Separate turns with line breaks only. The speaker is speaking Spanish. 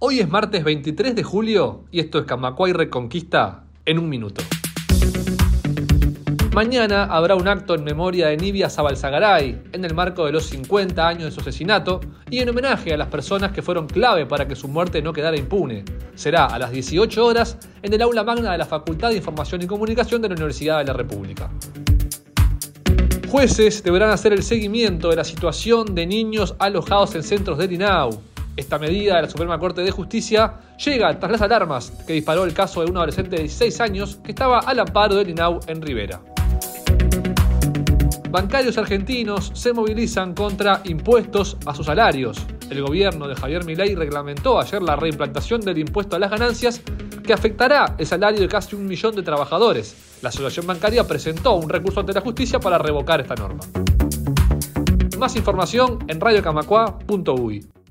Hoy es martes 23 de julio y esto es Camacuay Reconquista en un minuto. Mañana habrá un acto en memoria de Nibia Zabalzagaray en el marco de los 50 años de su asesinato y en homenaje a las personas que fueron clave para que su muerte no quedara impune. Será a las 18 horas en el aula magna de la Facultad de Información y Comunicación de la Universidad de la República. Jueces deberán hacer el seguimiento de la situación de niños alojados en centros del INAU. Esta medida de la Suprema Corte de Justicia llega tras las alarmas que disparó el caso de un adolescente de 16 años que estaba al amparo del INAU en Rivera. Bancarios argentinos se movilizan contra impuestos a sus salarios. El gobierno de Javier Milei reglamentó ayer la reimplantación del impuesto a las ganancias que afectará el salario de casi 1 millón de trabajadores. La asociación bancaria presentó un recurso ante la justicia para revocar esta norma. Más información en radiocamacua.uy.